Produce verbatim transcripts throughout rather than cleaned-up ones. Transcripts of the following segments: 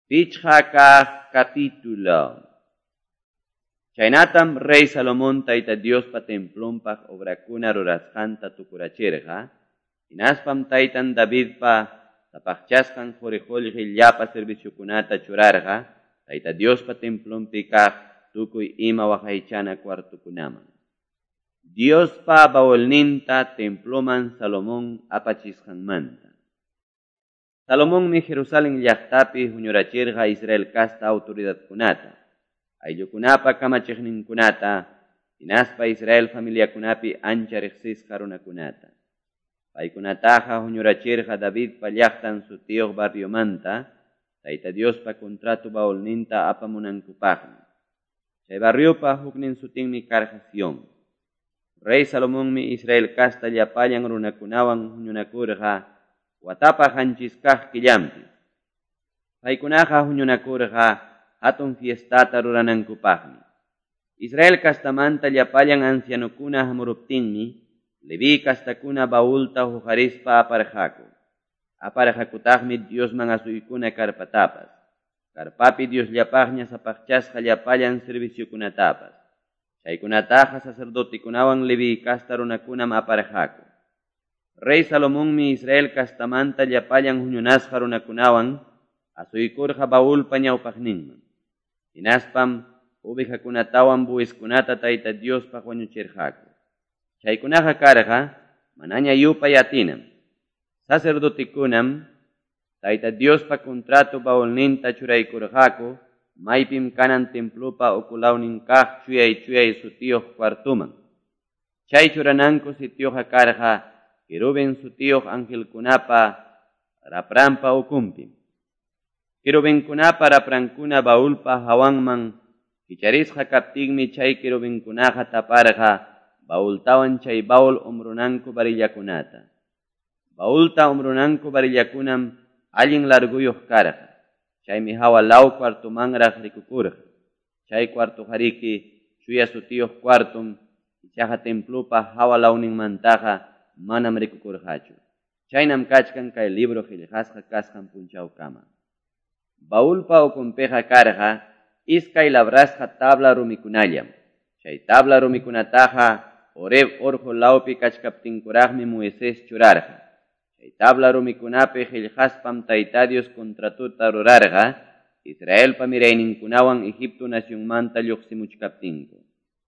Pichhaka capítulo. Chaynatam rey Salomón taita Diospa templonpaq obrakuna rurasqanta tukurachirqa, hinaspam taytan Davidpa tapaqchasqan quriqulli llapa serviciokunata churarqa, taita Diospa templonpi kaq tukuy ima waqaychana cuartukunaman. Diospa bawalninta temploman Salomón apachisqanmanta. Salomón mi Jerusalén llaqtapi huñurachirqa Israel kasta autoridadkunata, ayllukunapa kamachiqninkunata, hinaspa Israel familiakunapi ancha riqsisqa runakunata. Paykunataqa huñurachirqa Davidpa llaqtan sutiyuq barriomanta, Tayta Diospa contrato bawalninta apamunankupaqmi. Chay barriopa huknin sutinmi karqa Sion. Rey Salomón mi Israel kasta llapallan runakunawan huñunakurqa watapa hanchiskaq killampi. Paykunaqa huñunakurqa hatun fiestata ruranankupaqmi. Israel kastamanta llapallan ancianukuna hamuruptinmi, Levi kastakuna baulta huqarispa aparqaku. Aparqakutaqmi Diosman asuykuna karpatapas. Karpapi Dios llapaqña sapaqchasqa llapallan serviciokunatapas. Chaykunataqa sacerdotikunawan Levi kasta runakunam aparqaku. Rey Salomón mi Israel kastamanta llapallan huñunasqa runakunawan asuykurqa baulpa ñawpaqninman. Hinaspam ubijakunatawan buiskunata Tayta Diospaq wañuchirqaku. Chaykunaqa karqa manaña yupay atinam. Sacerdotikunam Tayta Diospa contrato bawalninta churaykurqaku maypim kanan templopa ukulawnin kaq chuyay chuyay sutiyuq cuartuman. Chay churananku sitiyuqa karqa Querubin sutiyuq angelkunapa rapranpa ukumpim. Querubinkunapa raprankuna baulpa hawanman kicharisqa kaptinmi chay querubinkunaqa taparqa baultawan chay baul umrunanku barillakunata. Baulta umrunanku barillakunam allin larguyuq karqa. Chaymi hawa law cuartumanraq rikukurqa. Chay cuartu hariki chuya sutiyuq cuartum ichaqa templopa hawa lawninmantaqa manam rikukurqachu. Chaynam kachkan kay libro qillqasqa kasqan punchawkama. Baulpa ukunpiqa karqa iskay labrasqa tabla rumikunallam. Chay tabla rumikunataqa Horeb urqu lawpi kachkaptinkuraqmi Moisés churarqa. Chay tabla rumikunapi qillqaspam Tayta Dios contratuta rurarqa Israelpa mirayninkunawan Egipto nacionmanta lluqsimuchkaptinku.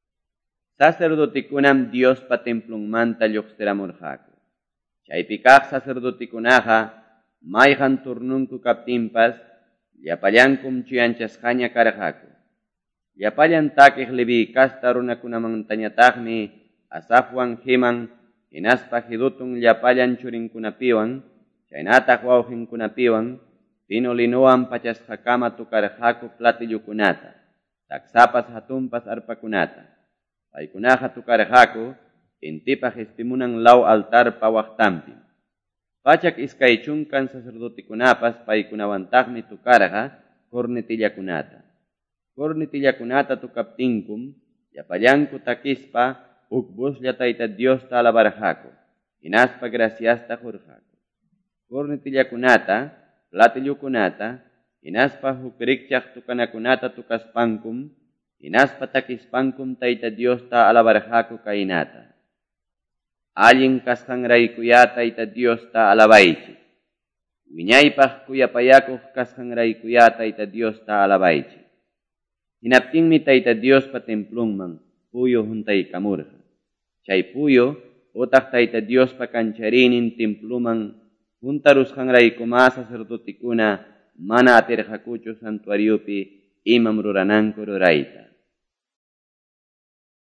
Sacerdotikunam Diospa templonmanta lluqsiramurqaku. Chaypi kaq sacerdotikunaqa mayqan turnunku kaptinpas llapallankum chuyanchasqaña karqaku. Llapallan takiq Levi kasta runakunamantañataqmi Asafwan Heman hinaspa Jedutun llapallan churinkunapiwan, chaynataq wawqinkunapiwan, pino linuwan pachasqakama tukarqaku platillukunata, taksapas hatunpas arpakunata. Paykunaqa tukarqaku intipaq istimunan law altarpa waqtanpi. Pachak iskay chunkan sacerdotikunapas paykunawantaqmi tukarqa cornetillakunata. Cornetillakunata tukaptinkum llapallanku takispa ukbuslla Tayta Diosta alabarqaku. Hinaspa graciasta hurqaku. Cornetillakunata, platillukunata, hinaspa hukrikchaq tukanakunata tukaspankum, hinaspa takispankum Tayta Diosta alabarqaku kaynata. Allin kasqanraykuya Tayta Diosta alabaychik. Wiñaypaq kuyapayakuq kasqanraykuya Tayta Diosta alabaychik. Hinaptinmi Tayta Diospa templonman puyo huntaykamurqa. Chay puyo utaq Tayta Diospa kancharinin temploman juntarusqanraykuma sacerdotikuna mana atirqakuchu santuariopi imam rurananku rurayta.